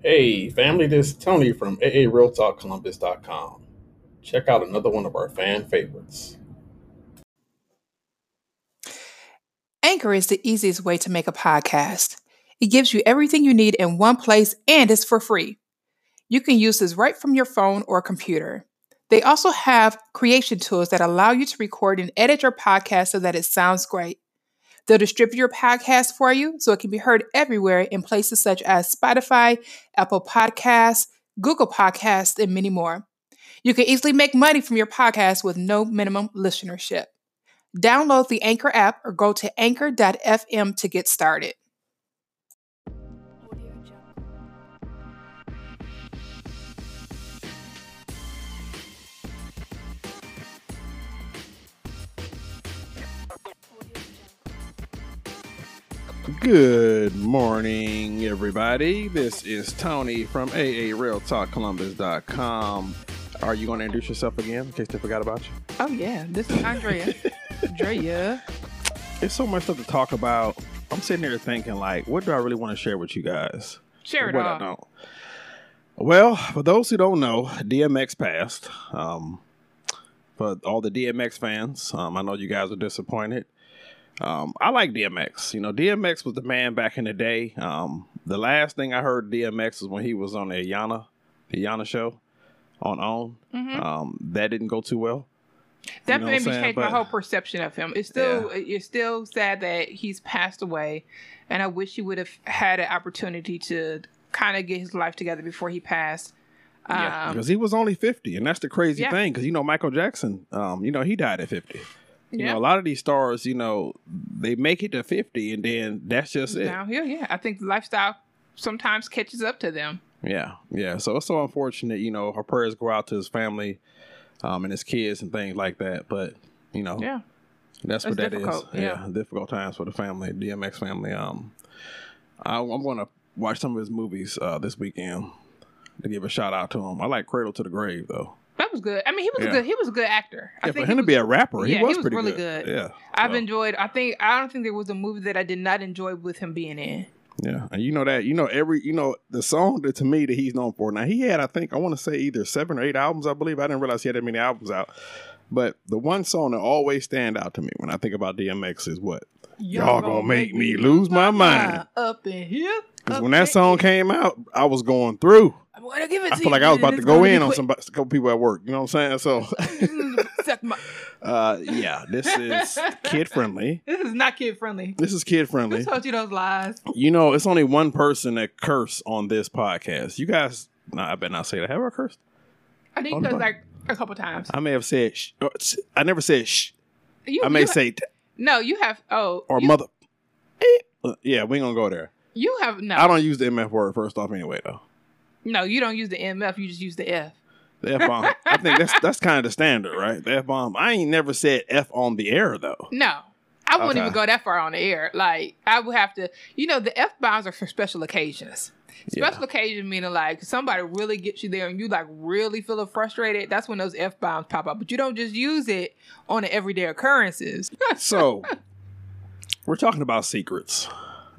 Hey, family, this is Tony from AARealtalkColumbus.com. Check out another one of our fan favorites. Anchor is the easiest way to make a podcast. It gives you everything you need in one place and it's for free. You can use this right from your phone or computer. They also have creation tools that allow you to record and edit your podcast so that it sounds great. They'll distribute your podcast for you so it can be heard everywhere in places such as Spotify, Apple Podcasts, Google Podcasts, and many more. You can easily make money from your podcast with no minimum listenership. Download the Anchor app or go to anchor.fm to get started. Good morning, everybody. This is Tony from AARealtalkColumbus.com. Are you going to introduce yourself again in case they forgot about you? Oh, yeah. This is Andrea. Andrea. There's so much stuff to talk about. I'm sitting here thinking, like, what do I really want to share with you guys? Share it what all. I don't. Well, for those who don't know, DMX passed. For all the DMX fans, I know you guys are disappointed. I like DMX. You know, DMX was the man back in the day. The last thing I heard DMX was when he was on the Yana show on OWN. Mm-hmm. That didn't go too well. That made me change my whole perception of him. It's still sad that he's passed away, and I wish he would have had an opportunity to kind of get his life together before he passed. Because he was only 50, and that's the crazy thing. Because Michael Jackson, he died at 50. You know, a lot of these stars, they make it to 50, and then that's just it. Downhill, yeah. I think the lifestyle sometimes catches up to them. Yeah. So it's so unfortunate. Our prayers go out to his family, and his kids and things like that. But that's what that difficult. is. Yeah, difficult times for the family, DMX family. I'm going to watch some of his movies this weekend to give a shout out to him. I like Cradle to the Grave though. That was good. I mean, he was good. He was a good actor. I think for him to be a rapper, he was pretty really good. Yeah, I've enjoyed. I don't think there was a movie that I did not enjoy with him being in. Yeah, and the song that to me that he's known for. Now he had, I want to say either 7 or 8 albums. I believe. I didn't realize he had that many albums out. But the one song that always stand out to me when I think about DMX is what? Y'all gonna make me lose my mind up in here. Because when that song came out, I was going through. I'm gonna give it to I feel like I was about to go in on a couple people at work. You know what I'm saying? So, this is kid friendly. This is not kid friendly. This is kid friendly. Who told you those lies? It's only one person that curse on this podcast. You guys, I better not say that. Have I cursed? I think cursed like a couple times. I may have said shh. I never said shh. I may say no. You have mother. Yeah, we ain't gonna go there. You have no. I don't use the MF word first off anyway though. No, you don't use the MF. You just use the F. The F-bomb. I think that's kind of the standard, right? The F-bomb. I ain't never said F on the air, though. No. I wouldn't even go that far on the air. Like, I would have to... the F-bombs are for special occasions. Special occasion meaning, like, somebody really gets you there and you, like, really feeling frustrated. That's when those F-bombs pop up. But you don't just use it on the everyday occurrences. So, we're talking about secrets.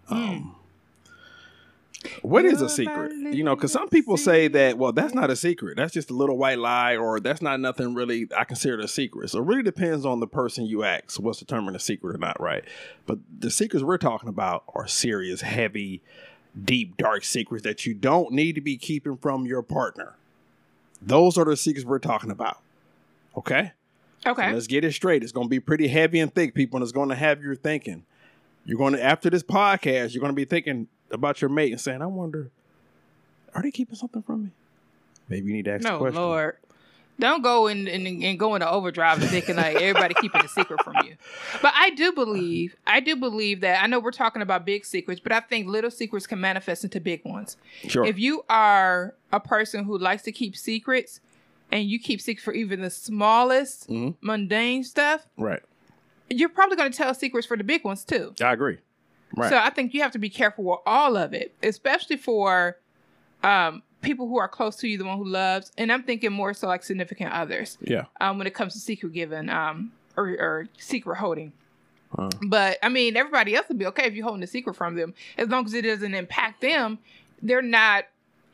What is a secret? Because some people say that, well, that's not a secret. That's just a little white lie, or that's not nothing really I consider a secret. So it really depends on the person you ask what's determined a secret or not, right? But the secrets we're talking about are serious, heavy, deep, dark secrets that you don't need to be keeping from your partner. Those are the secrets we're talking about. Okay? Okay. So let's get it straight. It's going to be pretty heavy and thick, people, and it's going to have you thinking. You're going to, after this podcast, you're going to be thinking about your mate and saying, I wonder, are they keeping something from me? Maybe you need to ask the question. No, Lord. Don't go and go into overdrive and thinking like everybody keeping a secret from you. But I do believe that, I know we're talking about big secrets, but I think little secrets can manifest into big ones. Sure. If you are a person who likes to keep secrets and you keep secrets for even the smallest mundane stuff, right, you're probably going to tell secrets for the big ones too. I agree. Right. So I think you have to be careful with all of it, especially for people who are close to you, the one who loves. And I'm thinking more so like significant others. Yeah. When it comes to secret giving or secret holding. But I mean, everybody else would be okay if you're holding a secret from them. As long as it doesn't impact them, they're not,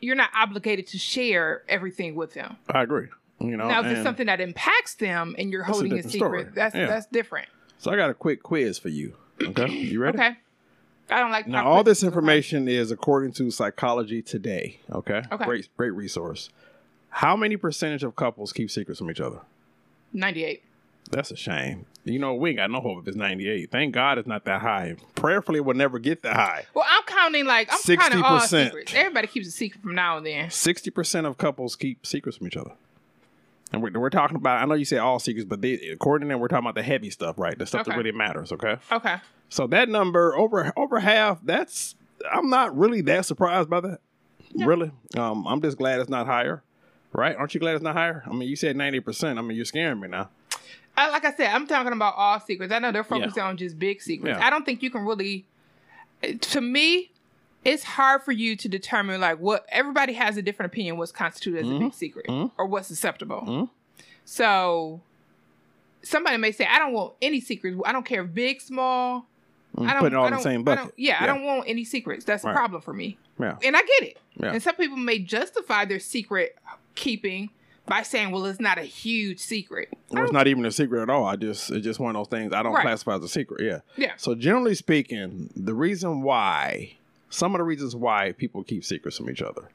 you're not obligated to share everything with them. I agree. You know, now, if it's something that impacts them and you're holding a secret, that's different. So I got a quick quiz for you. Okay, you ready? Okay. I don't like. Now, all this information is according to Psychology Today. Okay. Okay. Great resource. How many percentage of couples keep secrets from each other? 98. That's a shame. You know, we ain't got no hope if it's 98. Thank God it's not that high. Prayerfully, we'll never get that high. Well, I'm counting all 60%. secrets. Everybody keeps a secret from now and then. 60% of couples keep secrets from each other. And we're talking about, I know you say all secrets, but according to them, we're talking about the heavy stuff, right? The stuff that really matters, okay? Okay. So that number, over half, I'm not really that surprised by that. No. Really. I'm just glad it's not higher, right? Aren't you glad it's not higher? I mean, you said 90%. I mean, you're scaring me now. Like I said, I'm talking about all secrets. I know they're focusing on just big secrets. I don't think you can really, to me, it's hard for you to determine like what everybody has a different opinion what's constituted as a big secret or what's acceptable. So somebody may say, I don't want any secrets. I don't care if big, small. I don't put it all in the same bucket. I don't want any secrets. That's a problem for me. Yeah. And I get it. Yeah. And some people may justify their secret keeping by saying, well, it's not a huge secret. Well, it's not even a secret at all. It's just one of those things I don't classify as a secret. Yeah. Yeah. So generally speaking, some of the reasons why people keep secrets from each other.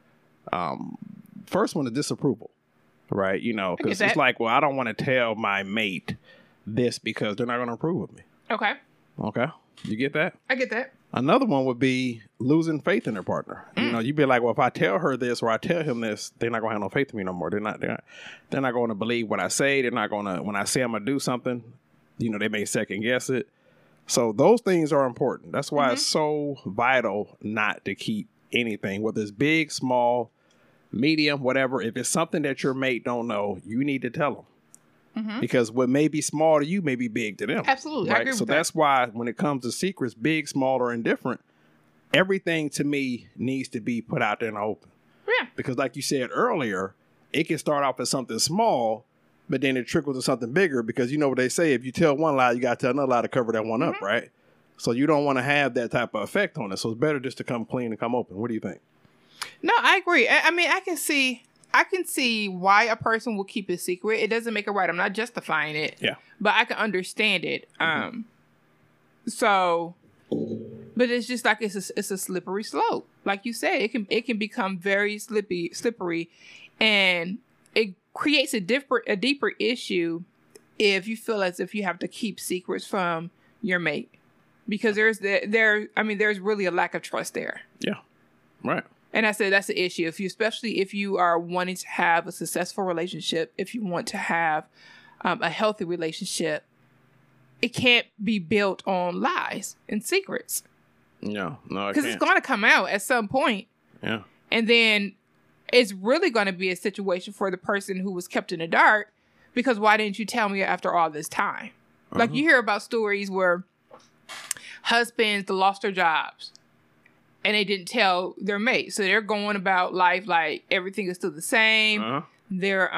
First one is disapproval, right? You know, because it's like, well, I don't want to tell my mate this because they're not going to approve of me. Okay. Okay. You get that? I get that. Another one would be losing faith in their partner. You know, you'd be like, well, if I tell her this or I tell him this, they're not going to have no faith in me no more. They're not going to believe what I say. They're not going to, when I say I'm going to do something, you know, they may second guess it. So those things are important. That's why it's so vital not to keep anything, whether it's big, small, medium, whatever. If it's something that your mate don't know, you need to tell them. Because what may be small to you may be big to them. Absolutely. Right? I agree with that. That's why when it comes to secrets, big, small, or indifferent, everything to me needs to be put out there in the open. Yeah. Because like you said earlier, it can start off as something small, but then it trickles to something bigger because you know what they say, if you tell one lie, you got to tell another lie to cover that one up, right? So you don't want to have that type of effect on it. So it's better just to come clean and come open. What do you think? No, I agree. I mean, I can see why a person will keep a secret. It doesn't make it right. I'm not justifying it. Yeah. But I can understand it. So, but it's just like it's a slippery slope. Like you said, it can become very slippery, and it creates a deeper issue if you feel as if you have to keep secrets from your mate, because there's really a lack of trust there. Yeah. Right. And I said that's the issue. Especially if you are wanting to have a successful relationship, if you want to have a healthy relationship, it can't be built on lies and secrets. No, because it's going to come out at some point. Yeah, and then it's really going to be a situation for the person who was kept in the dark. Because why didn't you tell me after all this time? Like you hear about stories where husbands lost their jobs. And they didn't tell their mate. So they're going about life like everything is still the same. They're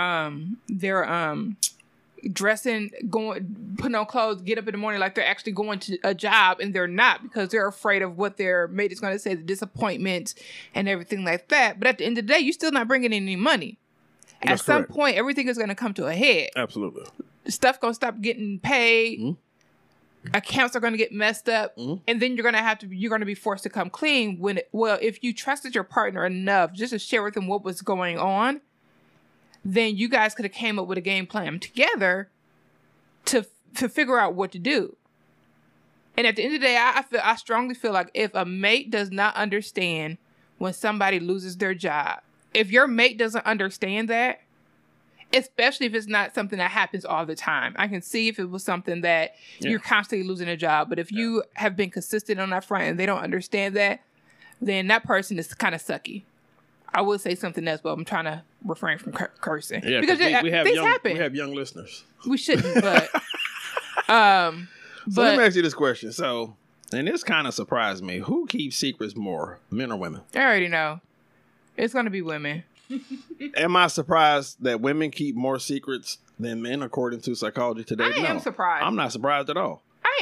dressing, putting on clothes, get up in the morning like they're actually going to a job, and they're not because they're afraid of what their mate is going to say, the disappointment and everything like that. But at the end of the day, you're still not bringing in any money. At some point, everything is going to come to a head. Absolutely. Stuff going to stop getting paid. Accounts are going to get messed up, and then you're going to be forced to come clean if you trusted your partner enough just to share with them what was going on, then you guys could have came up with a game plan together to figure out what to do. And at the end of the day, I strongly feel like if a mate does not understand when somebody loses their job, if your mate doesn't understand that, especially if it's not something that happens all the time. I can see if it was something that you're constantly losing a job. But if you have been consistent on that front and they don't understand that, then that person is kind of sucky. I would say something else, but I'm trying to refrain from cursing. Yeah, because we have things happen. We have young listeners. We shouldn't, but... So let me ask you this question. So, and this kind of surprised me. Who keeps secrets more, men or women? I already know. It's going to be women. Am I surprised that women keep more secrets than men, according to Psychology Today? I am surprised. I'm not surprised at all. I am.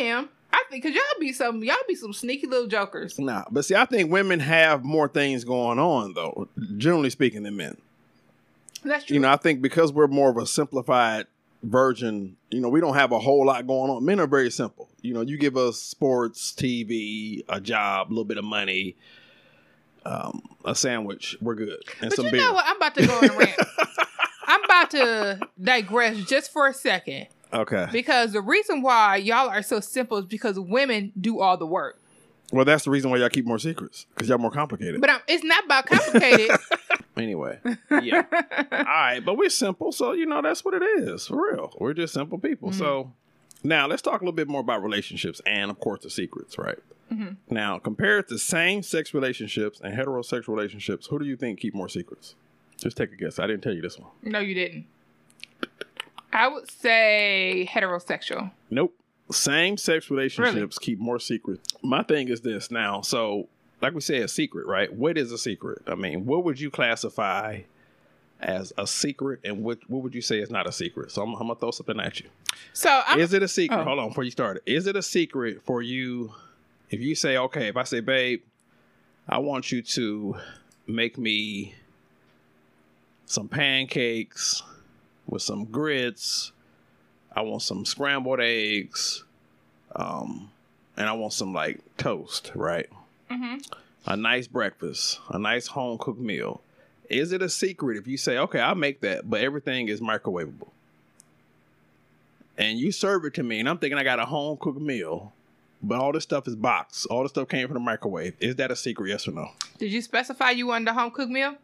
I think because y'all be some sneaky little jokers. Nah, but see, I think women have more things going on, though, generally speaking, than men. That's true. You know, I think because we're more of a simplified version, you know, we don't have a whole lot going on. Men are very simple. You know, you give us sports, TV, a job, a little bit of money, a sandwich, we're good. And but some you beer. know what? I'm about to go on a rant. I'm about to digress just for a second. Okay. Because the reason why y'all are so simple is because women do all the work. Well, that's the reason why y'all keep more secrets, because y'all more complicated. But it's not about complicated. Anyway, yeah. All right, but we're simple, so, you know, that's what it is, for real. We're just simple people. Mm-hmm. So now let's talk a little bit more about relationships and, of course, the secrets, right? Mm-hmm. Now, compared to same-sex relationships and heterosexual relationships, who do you think keep more secrets? Just take a guess. I didn't tell you this one. No, you didn't. I would say heterosexual. Nope. Same-sex relationships keep more secrets. My thing is this now. So, like we say, a secret, right? What is a secret? I mean, what would you classify as a secret, and what would you say is not a secret? So, I'm going to throw something at you. So, is it a secret? Hold on, before you start. Is it a secret for you if you say, okay, if I say, babe, I want you to make me some pancakes with some grits. I want some scrambled eggs. And I want some like toast, right? Mm-hmm. A nice breakfast, a nice home cooked meal. Is it a secret if you say, okay, I'll make that, but everything is microwavable? And you serve it to me, and I'm thinking I got a home cooked meal, but all this stuff is boxed. All the stuff came from the microwave. Is that a secret, yes or no? Did you specify you wanted a home cooked meal?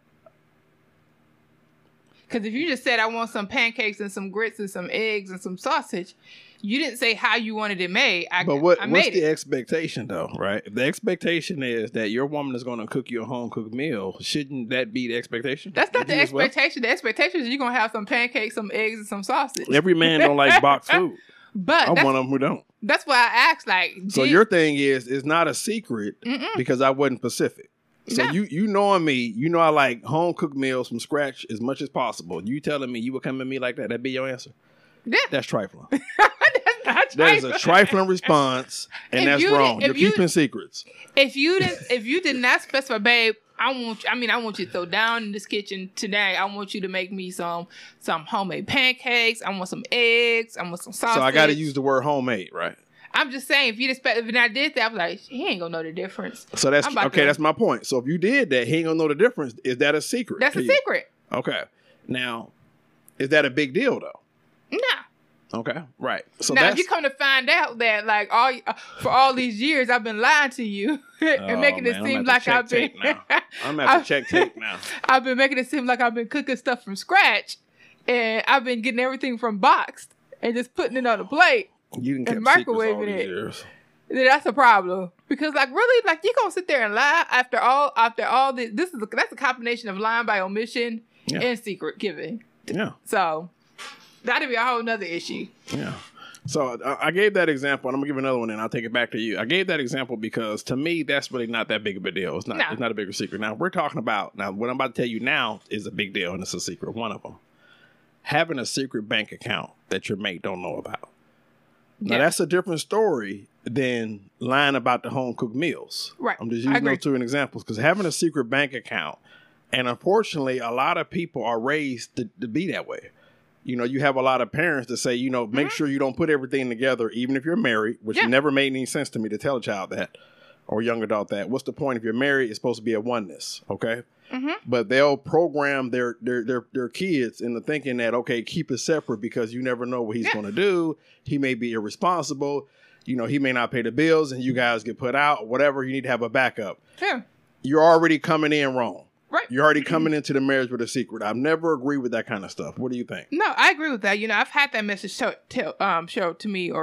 Because if you just said, I want some pancakes and some grits and some eggs and some sausage, you didn't say how you wanted it made. What's the expectation, though, right? If the expectation is that your woman is going to cook you a home-cooked meal, shouldn't that be the expectation? That's not the expectation. The expectation is you're going to have some pancakes, some eggs, and some sausage. Every man don't like boxed food. But I'm one of them who don't. That's why I asked, like... So your thing is, it's not a secret because I wasn't specific. So you knowing me, you know I like home cooked meals from scratch as much as possible. You telling me you would come at me like that? That'd be your answer? Yeah. That's trifling. That's not trifling. That is a trifling response, and that's wrong. You're keeping secrets. If you did not specify, babe, I want you to throw down in this kitchen today. I want you to make me some homemade pancakes. I want some eggs. I want some sausage. So I got to use the word homemade, right? I'm just saying, if I did that, I was like, he ain't gonna know the difference. So that's okay. That's my point. So if you did that, he ain't gonna know the difference. Is that a secret? That's a secret. Okay. Now, is that a big deal though? No. Okay. Right. So now, if you come to find out that, like, for all these years, I've been lying to you and making it seem like I've been. I'm gonna have to check tape now. I've been making it seem like I've been cooking stuff from scratch, and I've been getting everything from boxed and just putting it on a plate. You didn't and microwaving it. Then that's a problem because, like, really, like, you gonna sit there and lie after all this? That's a combination of lying by omission and secret giving. Yeah. So that'd be a whole nother issue. Yeah. So I gave that example, and I'm gonna give another one, and I'll take it back to you. I gave that example because to me, that's really not that big of a deal. It's not. No. It's not a bigger secret. Now we're talking about what I'm about to tell you now is a big deal, and it's a secret. One of them, having a secret bank account that your mate don't know about. Now, that's a different story than lying about the home-cooked meals. Right. I'm just using those two examples because having a secret bank account, and unfortunately, a lot of people are raised to be that way. You know, you have a lot of parents that say, you know, make sure you don't put everything together, even if you're married, which never made any sense to me to tell a child that or young adult that. What's the point? If you're married, it's supposed to be a oneness, okay? Mm-hmm. But they'll program their kids into thinking that, okay, keep it separate because you never know what he's going to do. He may be irresponsible. You know, he may not pay the bills and you guys get put out. Whatever, you need to have a backup. Yeah. You're already coming in wrong. Right. You're already coming into the marriage with a secret. I've never agreed with that kind of stuff. What do you think? No, I agree with that. You know, I've had that message told to me.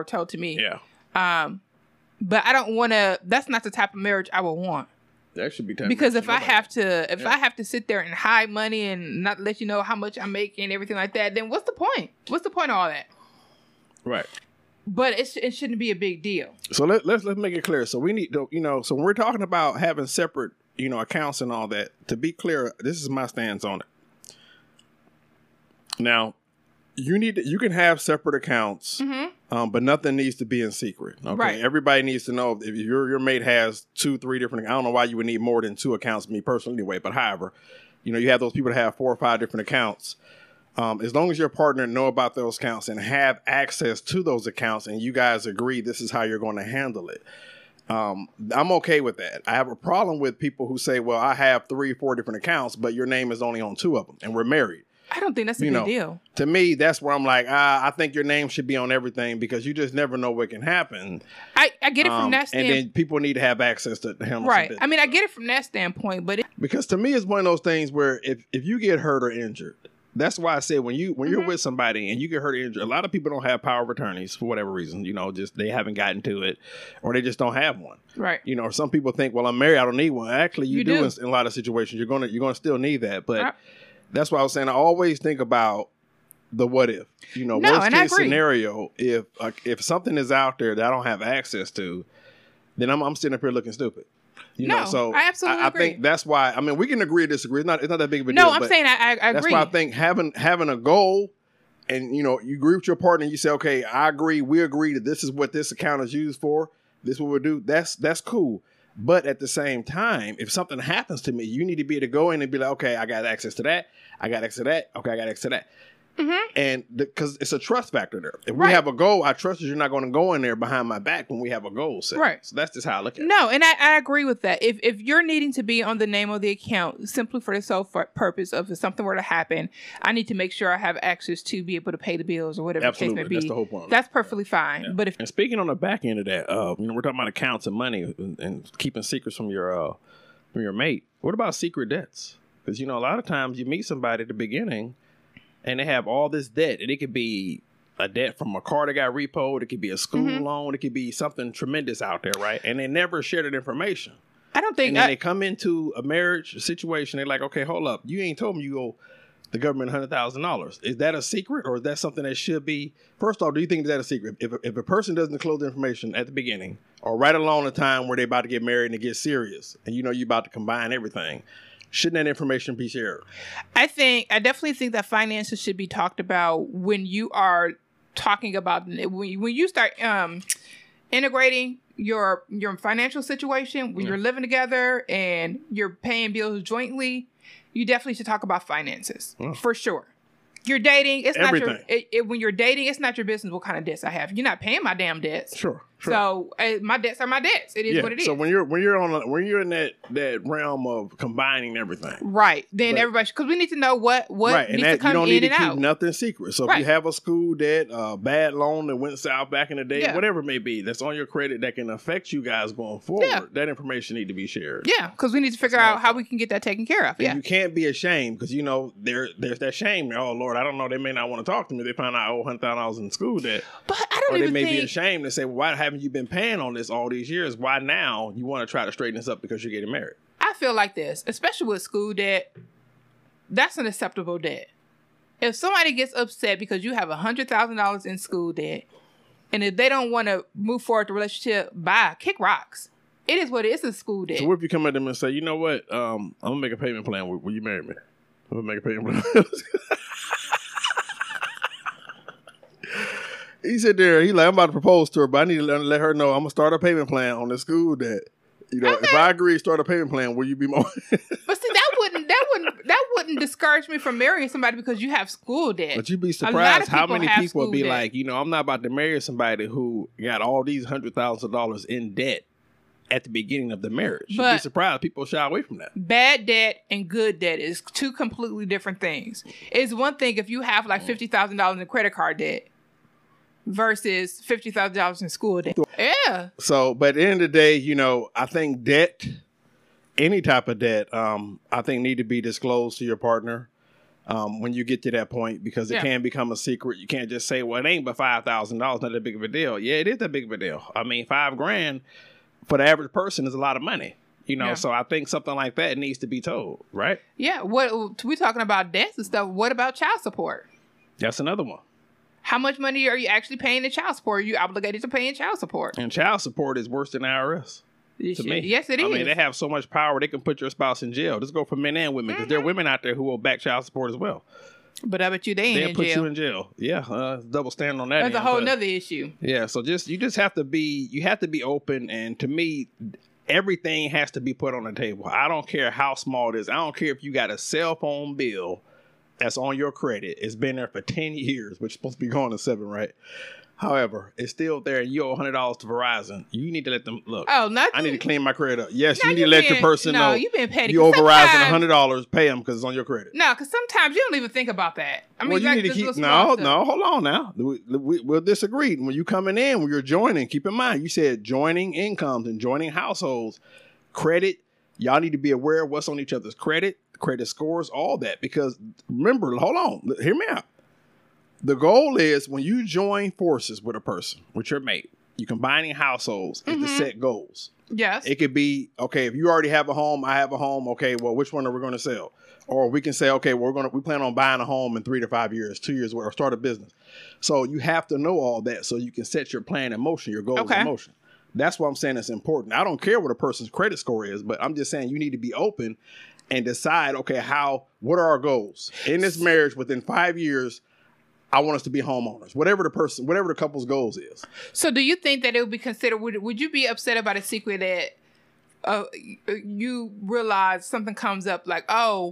Yeah. But I don't want to. That's not the type of marriage I would want. That should be time because if I have to sit there and hide money and not let you know how much I'm making and everything like that, then what's the point? What's the point of all that? Right. But it shouldn't be a big deal. So let's make it clear. So we need to, you know, so when we're talking about having separate, you know, accounts and all that, to be clear, this is my stance on it. Now, You can have separate accounts, but nothing needs to be in secret. Okay, Right. Everybody needs to know if your mate has 2-3 different. I don't know why you would need more than 2 accounts. Me personally, anyway. But however, you have those people that have 4 or 5 different accounts. As long as your partner know about those accounts and have access to those accounts, and you guys agree this is how you're going to handle it. I'm okay with that. I have a problem with people who say, well, I have 3 or 4 different accounts, but your name is only on 2 of them and we're married. I don't think that's a big deal. To me, that's where I'm like, I think your name should be on everything because you just never know what can happen. I get it from that standpoint. And then people need to have access to handle right. I mean, I get it from that standpoint, but because to me, it's one of those things where if you get hurt or injured, that's why I said when you're with somebody and you get hurt or injured, a lot of people don't have power of attorneys for whatever reason. Just they haven't gotten to it, or they just don't have one. Right. Or some people think, well, I'm married, I don't need one. Actually, you do. In a lot of situations. You're gonna still need that, but. Right. That's why I was saying I always think about the what if. Worst case scenario, if something is out there that I don't have access to, then I'm sitting up here looking stupid. So I absolutely agree. I think that's why. I mean, we can agree or disagree. It's not that big of a deal. No, I'm saying I agree. That's why I think having a goal, and you agree with your partner, and you say, okay, I agree. We agree that this is what this account is used for. This is what we do. That's cool. But at the same time, if something happens to me, you need to be able to go in and be like, okay, I got access to that. I got access to that. Okay, I got access to that. And because it's a trust factor there. If we have a goal, I trust that you're not going to go in there behind my back when we have a goal set. Right. So that's just how I look at it. No, and I agree with that. If you're needing to be on the name of the account simply for the sole purpose of if something were to happen, I need to make sure I have access to be able to pay the bills or whatever the case may be. That's the whole point. That's perfectly fine. Yeah. But and speaking on the back end of that, we're talking about accounts and money and keeping secrets from your mate. What about secret debts? Because a lot of times you meet somebody at the beginning and they have all this debt, and it could be a debt from a car that got repoed. It could be a school loan. It could be something tremendous out there, right? And they never share that information. I don't think. And then they come into a marriage situation. They're like, okay, hold up. You ain't told me you owe the government $100,000. Is that a secret, or is that something that should be? First off, do you think that's a secret? If a person doesn't disclose the information at the beginning, or right along the time where they're about to get married and it gets serious, and you're about to combine everything, shouldn't that information be shared? I definitely think that finances should be talked about when you are talking about when you start integrating your financial situation when you're living together and you're paying bills jointly. You definitely should talk about finances for sure. You're dating. It's everything. Not your when you're dating. It's not your business what kind of debts I have. You're not paying my damn debts. Sure. So my debts are my debts. It is what it is. So when you're in that realm of combining everything, right? Then everybody, because we need to know what right, needs and to come you don't in need to and keep out. Nothing secret. So if you have a school debt, bad loan that went south back in the day, whatever it may be, that's on your credit that can affect you guys going forward. That information need to be shared. Yeah, because we need to figure out how we can get that taken care of. And you can't be ashamed because there's that shame. Oh Lord, I don't know. They may not want to talk to me. They find out I owe $100,000 in school debt. But I don't even think... Or they may be ashamed to say, well, why haven't you been paying on this all these years? Why now you want to try to straighten this up because you're getting married? I feel like this, especially with school debt, that's an acceptable debt. If somebody gets upset because you have $100,000 in school debt, and if they don't want to move forward the relationship, kick rocks. It is what it is. It's a school debt. So what if you come at them and say, you know what, I'm going to make a payment plan. Will you marry me? I'm going to make a payment plan. He said there, I'm about to propose to her, but I need to let her know I'm gonna start a payment plan on the school debt. If I agree to start a payment plan, will you be more? But see, that wouldn't discourage me from marrying somebody because you have school debt. But you'd be surprised how many people would be like, I'm not about to marry somebody who got all these $100,000 in debt at the beginning of the marriage. You'd be surprised people shy away from that. Bad debt and good debt is two completely different things. It's one thing if you have like $50,000 in credit card debt versus $50,000 in school debt. Yeah. So, but at the end of the day, I think debt, any type of debt, I think need to be disclosed to your partner when you get to that point because it can become a secret. You can't just say, well, it ain't but $5,000, not that big of a deal. Yeah, it is that big of a deal. I mean, $5,000 for the average person is a lot of money. So I think something like that needs to be told, right? Yeah. What we're talking about debts and stuff. What about child support? That's another one. How much money are you actually paying in child support? Are you obligated to pay in child support? And child support is worse than IRS. To me. Yes, it is. I mean, they have so much power, they can put your spouse in jail. Just go for men and women, because there are women out there who will back child support as well. But I bet you they ain't They'll in put jail. you in jail. Yeah, double standard on that. That's a end, whole but- nother issue. Yeah, so you just have to be open, and to me, everything has to be put on the table. I don't care how small it is. I don't care if you got a cell phone bill that's on your credit. It's been there for 10 years, which is supposed to be going to 7, right? However, it's still there, and you owe $100 to Verizon. You need to let them look. Oh, nothing. I need to clean my credit up. Yes, No, you need to let your person know. you've been petty. You 'Cause owe Verizon sometimes- $100, pay them because it's on your credit. No, because sometimes you don't even think about that. I mean, Well, you like need to this keep little small stuff. no. Hold on now. We'll disagree. When you coming in, when you're joining, keep in mind you said joining incomes and joining households, credit. Y'all need to be aware of what's on each other's credit scores, all that. Because remember, hold on, hear me out. The goal is when you join forces with a person, with your mate, you combining households is to set goals. Yes. It could be, okay, if you already have a home, I have a home, okay, well, which one are we going to sell? Or we can say, okay, we plan on buying a home in 3 to 5 years, 2 years, or start a business. So you have to know all that so you can set your plan in motion, your goals in motion. That's why I'm saying it's important. I don't care what a person's credit score is, but I'm just saying you need to be open and decide, okay, what are our goals? In this marriage, within 5 years, I want us to be homeowners. Whatever the couple's goals is. So do you think that it would be considered, would you be upset about a secret that you realize something comes up like, I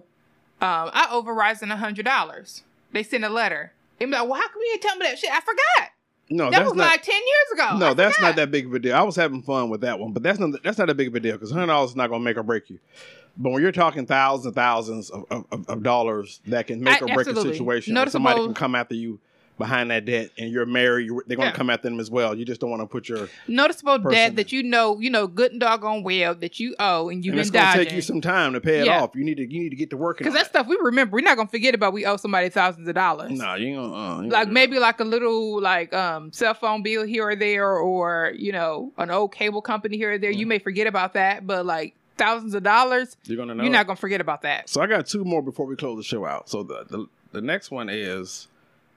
owe Verizon $100. They send a letter. They'd be like, well, how come you didn't tell me that shit? I forgot. No, That that's was not, like 10 years ago. No, I that's forgot. not that big of a deal. I was having fun with that one, but that's not that big of a deal because $100 is not going to make or break you. But when you're talking thousands and thousands of dollars that can make or break a Absolutely. situation, or Noticeable- somebody can come after you behind that debt and you're married, they're going to come after them as well. You just don't want to put your Noticeable person debt that you know good and doggone well that you owe and you've and been it's going to dodging. take you some time to pay it Yeah. off. You need to get to working. Because that stuff we remember. We're not going to forget about we owe somebody thousands of dollars. No, you ain't gonna. Like maybe like a little cell phone bill here or there, or an old cable company here or there. You may forget about that, but like thousands of dollars, you're gonna know. you're not gonna forget about that. So I got 2 more before we close the show out. So the next one is,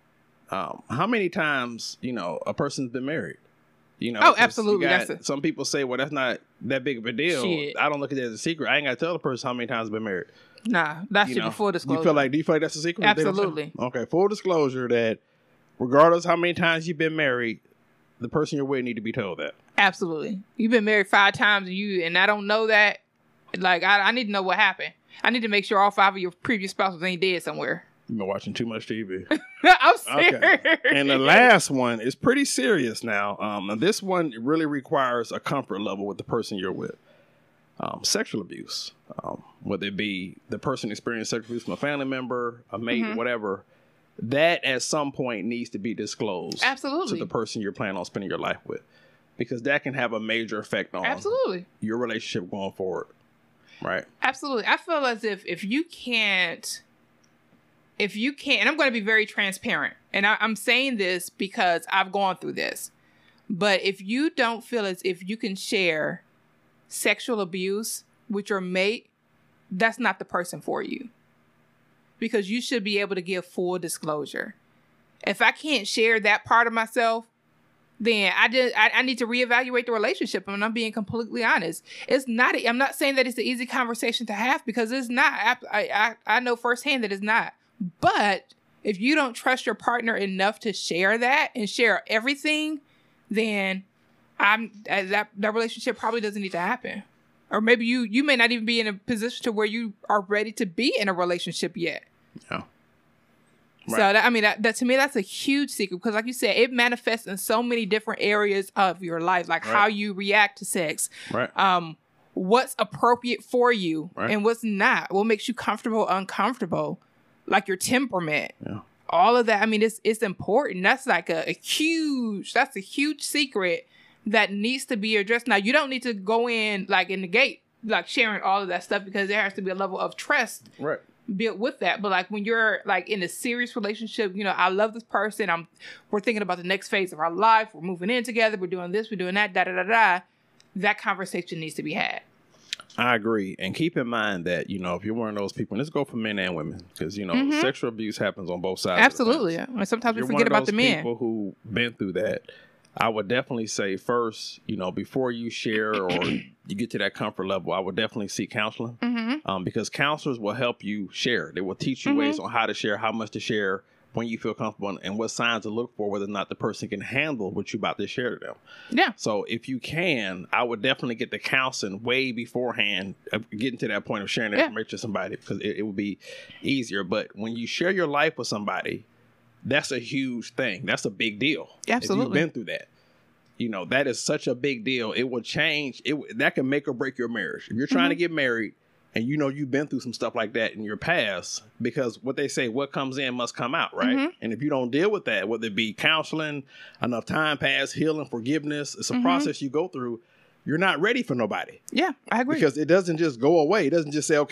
how many times a person's been married? Oh, 'cause absolutely. Some people say, well, that's not that big of a deal. Shit. I don't look at it as a secret. I ain't got to tell the person how many times I've been married. Nah, that should be full disclosure. Do you feel like that's a secret? That they don't say? Absolutely. Okay, full disclosure that regardless how many times you've been married, the person you're with need to be told that. Absolutely. You've been married 5 times and I don't know that. Like I need to know what happened. I need to make sure all 5 of your previous spouses ain't dead somewhere. You've been watching too much TV. I'm serious. Okay. And the last one is pretty serious now. And this one really requires a comfort level with the person you're with. Sexual abuse, whether it be the person experiencing sexual abuse from a family member, a mate, whatever, that at some point needs to be disclosed Absolutely. to the person you're planning on spending your life with. Because that can have a major effect on Absolutely. your relationship going forward. Right? Absolutely. I feel as if you can't, and I'm going to be very transparent, and I'm saying this because I've gone through this, but if you don't feel as if you can share sexual abuse with your mate, that's not the person for you. Because you should be able to give full disclosure. If I can't share that part of myself, then I need to reevaluate the relationship. And I'm being completely honest. I'm not saying that it's an easy conversation to have because it's not. I know firsthand that it's not. But if you don't trust your partner enough to share that and share everything, then that relationship probably doesn't need to happen. Or maybe you may not even be in a position to where you are ready to be in a relationship yet. Yeah. Right. So that to me, that's a huge secret because, like you said, it manifests in so many different areas of your life, like how you react to sex, right? What's appropriate for you and what's not, what makes you comfortable, uncomfortable, like your temperament, all of that. I mean, it's important. That's like a huge secret that needs to be addressed. Now, you don't need to go in like in the gate, like sharing all of that stuff because there has to be a level of trust, right, built with that. But like when you're like in a serious relationship, I love this person. We're thinking about the next phase of our life. We're moving in together. We're doing this. We're doing that. That conversation needs to be had. I agree. And keep in mind that, if you're one of those people, and let's go for men and women, because, sexual abuse happens on both sides. Absolutely. And sometimes we forget about the men. People who've been through that, I would definitely say first, before you share or you get to that comfort level, I would definitely seek counseling because counselors will help you share. They will teach you ways on how to share, how much to share, when you feel comfortable, and what signs to look for, whether or not the person can handle what you're about to share to them. Yeah. So if you can, I would definitely get the counseling way beforehand, getting to that point of sharing that information to somebody, because it would be easier. But when you share your life with somebody, that's a huge thing. That's a big deal. Absolutely. If you've been through that. That is such a big deal. It will change. That can make or break your marriage. If you're trying to get married and you've been through some stuff like that in your past, because what they say, what comes in must come out, right? And if you don't deal with that, whether it be counseling, enough time passed, healing, forgiveness, it's a process you go through. You're not ready for nobody. Yeah, I agree. Because it doesn't just go away. It doesn't just say,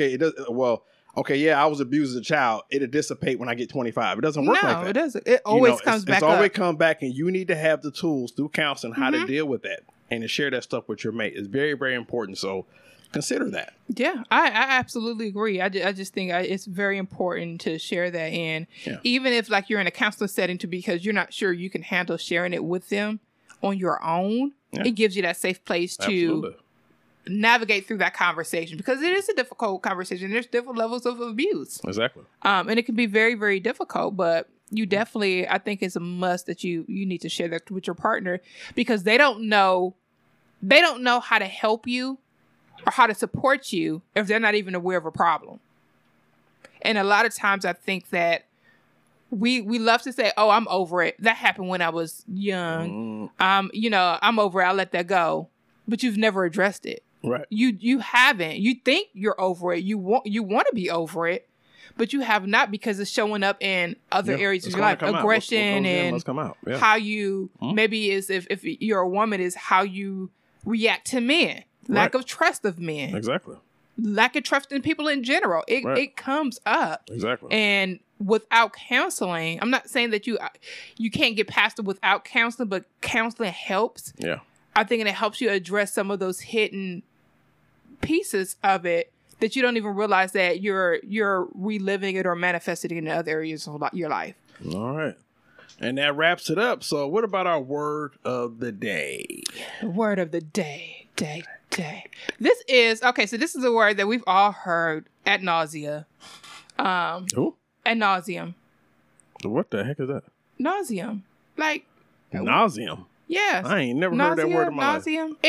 I was abused as a child. It'll dissipate when I get 25. It doesn't work like that. No, it doesn't. It always comes back up. It's always come back, and you need to have the tools through counseling how to deal with that and to share that stuff with your mate. It's very, very important. So consider that. Yeah, I absolutely agree. I just think it's very important to share that. And even if you're in a counseling setting because you're not sure you can handle sharing it with them on your own, it gives you that safe place to navigate through that conversation, because it is a difficult conversation. There's different levels of abuse. Exactly. And it can be very, very difficult, but you definitely, I think it's a must that you need to share that with your partner, because they don't know how to help you or how to support you if they're not even aware of a problem. And a lot of times I think that we love to say, oh, I'm over it. That happened when I was young. I'm over it. I'll let that go. But you've never addressed it. Right. You haven't. You think you're over it. You want to be over it, but you have not, because it's showing up in other areas of your life. Aggression and how you maybe is if you're a woman is how you react to men. Lack of trust of men. Exactly. Lack of trust in people in general. It comes up. Exactly. And without counseling, I'm not saying that you can't get past it without counseling, but counseling helps. Yeah. I think it helps you address some of those hidden pieces of it that you don't even realize that you're reliving it or manifesting it in other areas of your life. All right. And that wraps it up. So what about our word of the day? The word of the day. This is a word that we've all heard ad nauseum. Who? Ad nauseum. What the heck is that? Nauseum. Like nauseum. Yes. I ain't never heard that word in my life.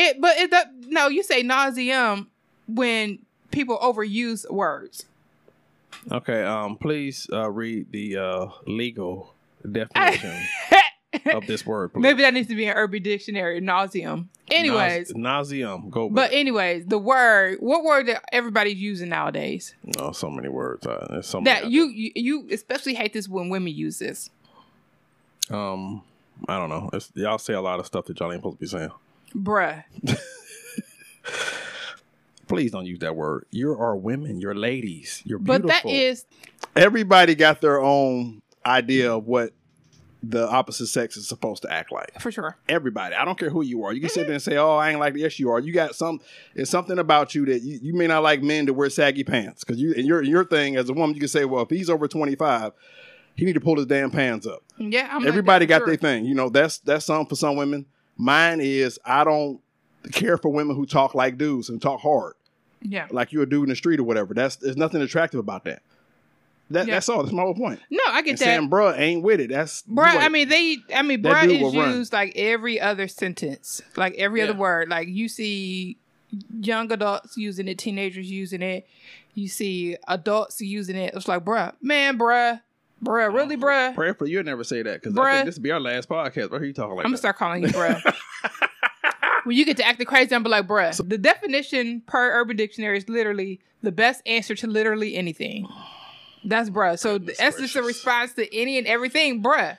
You say nauseum when people overuse words. Okay, please read the legal definition of this word, please. Maybe that needs to be an Urban Dictionary. Nauseum. Anyways. Nauseum. Go back. But anyways, what word that everybody's using nowadays? Oh, so many words. There's so that many you especially hate this when women use this. I don't know. Y'all say a lot of stuff that y'all ain't supposed to be saying. Bruh. Please don't use that word. You are women. You're ladies. You're beautiful. But that is... Everybody got their own idea of what the opposite sex is supposed to act like. For sure. Everybody. I don't care who you are. You can sit there and say, oh, I ain't like this. Yes, you are. You got it's something about you that you may not like men to wear saggy pants. Because your thing as a woman, you can say, well, if he's over 25... he need to pull his damn pants up. Yeah, everybody got their thing. That's something for some women. Mine is I don't care for women who talk like dudes and talk hard. Yeah, like you're a dude in the street or whatever. There's nothing attractive about that. That's all. That's my whole point. No, I get that. Saying bruh ain't with it. That's bruh. Like, bruh is used like every other sentence, like every other word. Like you see young adults using it, teenagers using it. You see adults using it. It's like bruh, man, bruh. Bruh, really, bruh? Prayerfully, you'll never say that, because I think this will be our last podcast. What are you talking like? I'm going to start calling you bruh. When you get to acting crazy, I'm be like, bruh. So, the definition per Urban Dictionary is literally the best answer to literally anything. That's bruh. So that's just a response to any and everything, bruh.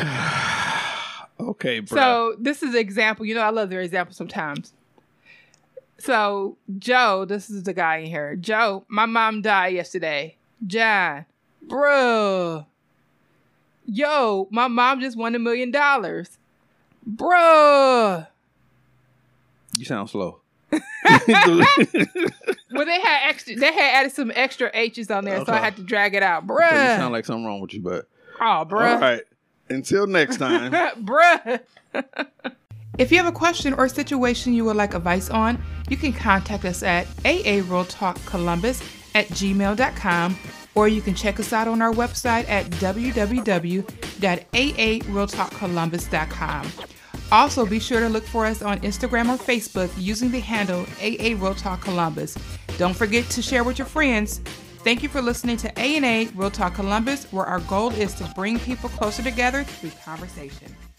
Okay, bruh. So this is an example. I love their examples sometimes. So Joe, this is the guy in here. Joe, my mom died yesterday. John. Bro, yo, my mom just won $1 million. Bro, you sound slow. Well, they had added some extra H's on there, so I had to drag it out. Bruh, Okay, you sound like something wrong with you, but oh, bruh. All right. Until next time. Bruh. If you have a question or situation you would like advice on, you can contact us at aarealtalkcolumbus@gmail.com, or you can check us out on our website at www.aarealtalkcolumbus.com. Also, be sure to look for us on Instagram or Facebook using the handle AA Real Talk Columbus. Don't forget to share with your friends. Thank you for listening to A&A Real Talk Columbus, where our goal is to bring people closer together through conversation.